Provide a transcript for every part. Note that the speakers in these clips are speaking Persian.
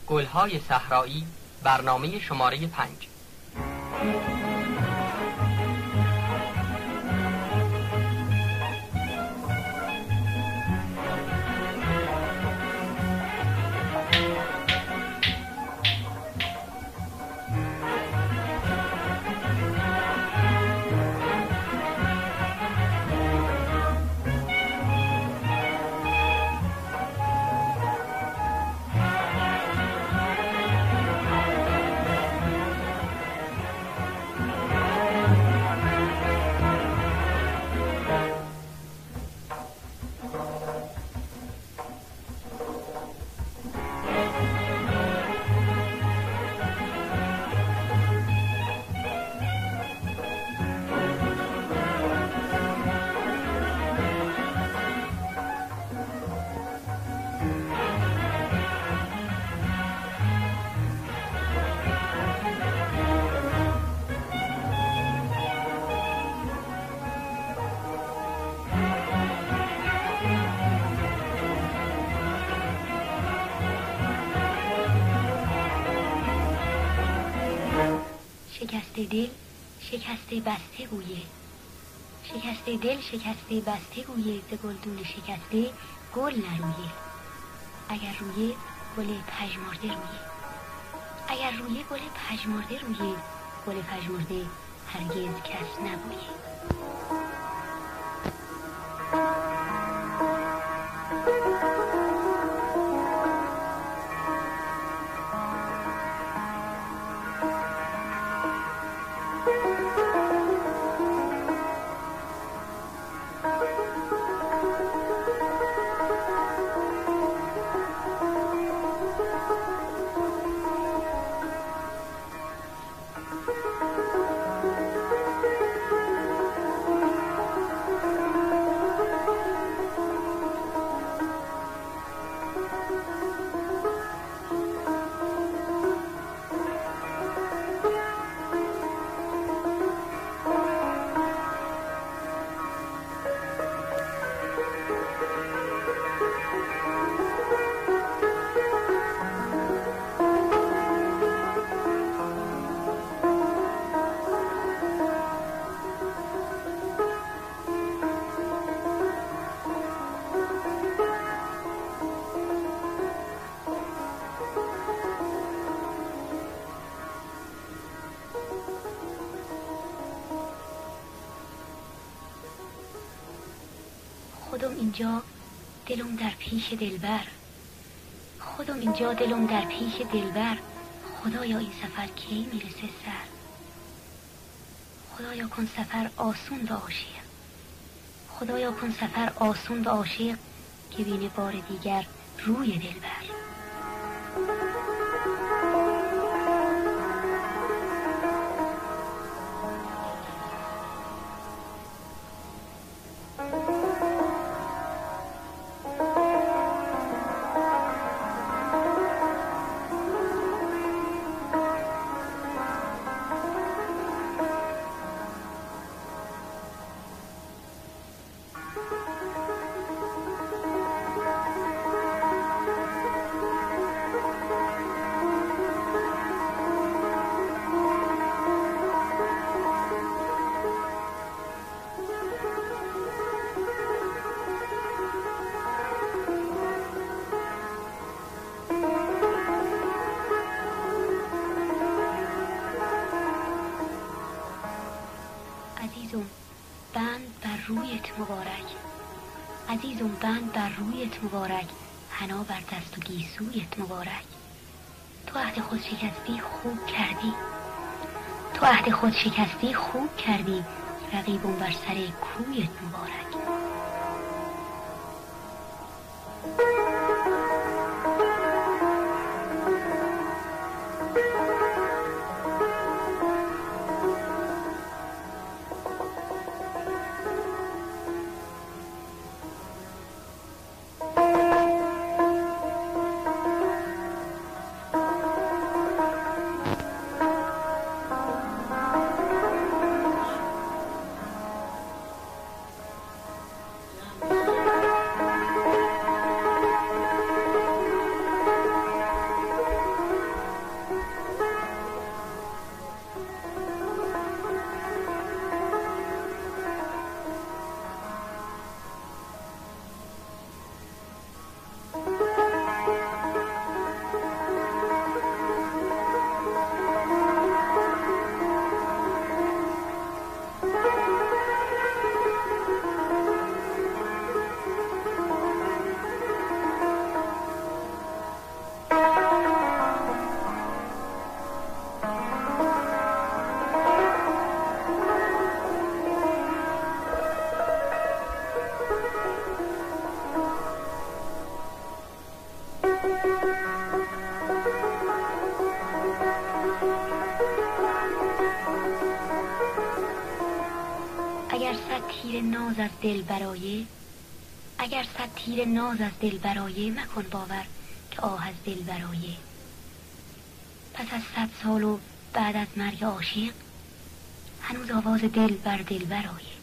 گلهای صحرایی، برنامه شماره 5. شکسته دل شکسته بسته گویه، شکسته دل شکسته بسته گویه، ز گلدون شکسته گل نرویه. اگر رویه گل پژمرده رویه، اگر رویه گل پژمرده رویه، گل پژمرده هرگز کس نبویه. خودم اینجا دلم در پیش دلبر، خودم اینجا دلم در پیش دلبر. خدایا این سفر کی میرسه سر؟ خدایا کن سفر آسون به عاشق، خدایا کن سفر آسون به عاشق، که بینه بار دیگر روی دلبر. عزیزم بند بر رویت مبارک، عزیزم بند بر رویت مبارک، حنا بر دست و گیسویت مبارک. تو عهد خود شکستی خوب کردی، تو عهد خود شکستی خوب کردی، رقیبم بر سر کویت مبارک. اگر صد تیر ناز از دل برایه، اگر صد تیر ناز از دل برایه، مکن باور که آه از دل برایه. پس از 100 سال و بعد از مرگ عاشق، هنوز آواز دل بر دل برایه.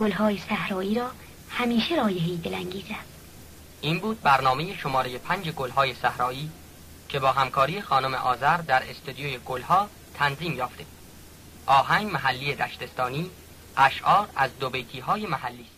گلهای صحرایی را همیشه رایحه‌ای دلانگیز است. این بود برنامه شماره 5 گلهای صحرایی که با همکاری خانم آذر در استودیوی گلها تنظیم یافته. آهنگ محلی دشتستانی، اشعار از دو بیتی‌های محلی است.